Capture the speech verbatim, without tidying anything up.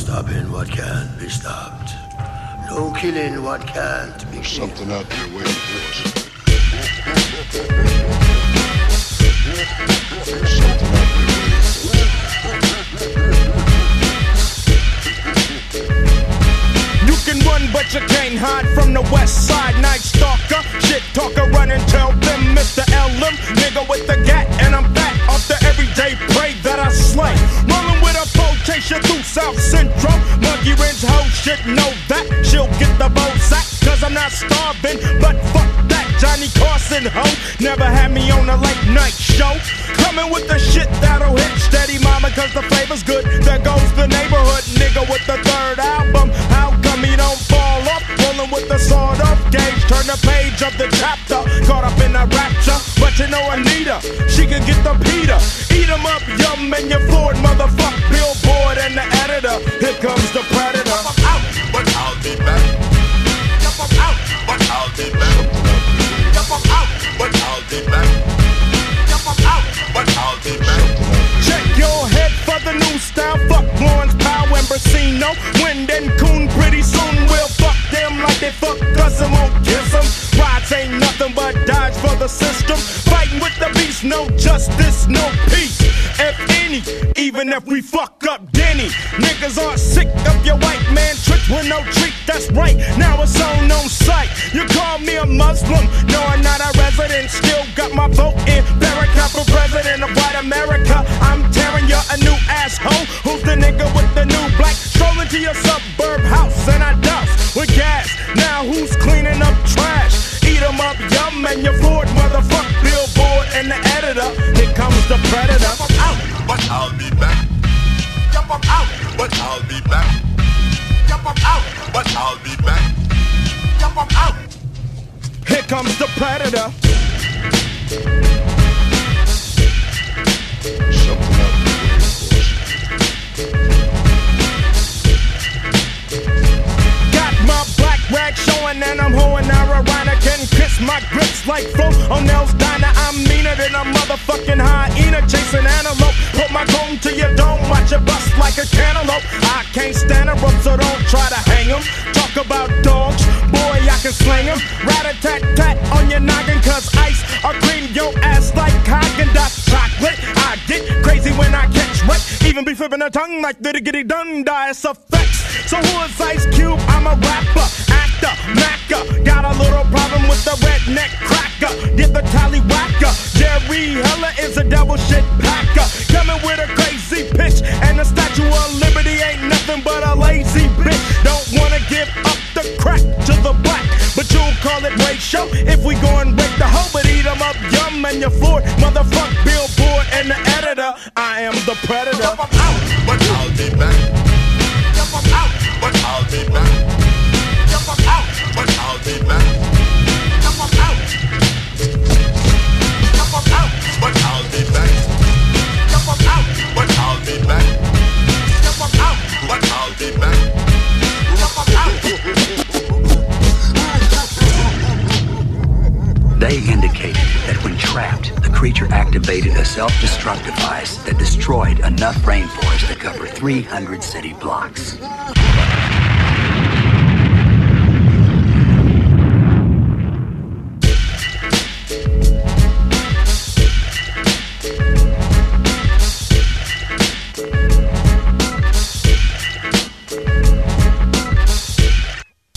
stopping what can't be stopped. No killing what can't be killed. Something out there waiting for us. Something out there waiting for us. You can run but you can't hide from the west side. Night stalker, shit talker, run and tell them Mister L M, nigga with the gat, and I'm back off the everyday prey that I slay. Rolling with a foe, chase you through South Central. Monkey wrench hoe shit, know that she'll get the bow sack, cause I'm not starving, but fuck that Johnny Carson hoe. Never had me on a late night show. Coming with the shit that'll hit steady, mama, cause the flavor's good. There goes the neighborhood nigga with the third album. How come he don't fall off? Rolling with the sword off gauge, turn the page of the chapter. Caught up in a rapture, but you know Anita, she can get the Peter. Eat 'em up, yum, and you Ford, motherfuck Billboard and the editor. Here comes the predator. Jump up out, but I'll be back. Jump up out, but I'll be back. Jump up out, but I'll be back. Jump up out, but I'll be back. Check your head for the new style. Fuck Lawrence Powell and Brasino. Wind and Coon, pretty soon we'll fuck them like they fuck us and won't kiss them. Rides ain't nothing but dodge for the system. Fighting with the beast, no justice, no peace. If any, even if we fuck up Denny. Niggas are sick of your white man tricks with no treat, that's right. Now it's on on sight. You call me a Muslim, no I'm not a resident. Still got my vote in Barricade for president of white America. I'm tearing you a new asshole. Who's the nigga with the new black? Strolling to your suburb house and I douse with gas. Now who's cleaning up trash? Eat 'em up, yum, and your Ford, motherfuck Billboard and the editor. Here comes the predator. Jump up out, but I'll be back. Jump up out, but I'll be back. Jump up out, but I'll be back. Jump up out. Here comes the predator. Something out there waiting for us. Got my black rag showing and I'm hoeing Ironic and kiss my grips like Flo O'Neill's diner. I'm meaner than a motherfucking hyena chasing antelope. Put my comb to your dome, watch it bust like a cantaloupe. I can't stand a rope, so don't try to hang 'em. Talk about dogs, boy, I can slang 'em. Rat-a-tat-tat on your noggin, cause ice or cream your ass like Haagen-Dazs chocolate. I get crazy when I catch wet, even be flipping a tongue like diddy-giddy dun-die, it's effects. So who is Ice Cube? I'm a rapper, actor, macker. Got a little problem with the redneck cracker. Get the tallywhacker. Jerry Heller is a double shit packer. Coming with a crazy pitch, and the Statue of Liberty ain't nothing but a lazy bitch. Don't wanna give up the crack to the black, but you'll call it ratio if we go and break the hoe. But eat 'em up, yum, and your Ford, motherfuck Billboard and the editor. I am the predator. Jump up out, but I'll be back. Jump up out, but I'll be back. Jump up out, but I'll be back. Jump up out. Jump up out, but I'll be back. Jump up out, but I'll be back. Jump up out, but I'll be back. Jump up out. They indicated that when trapped, the creature activated a self-destruct device that destroyed enough rainforest to cover three hundred city blocks.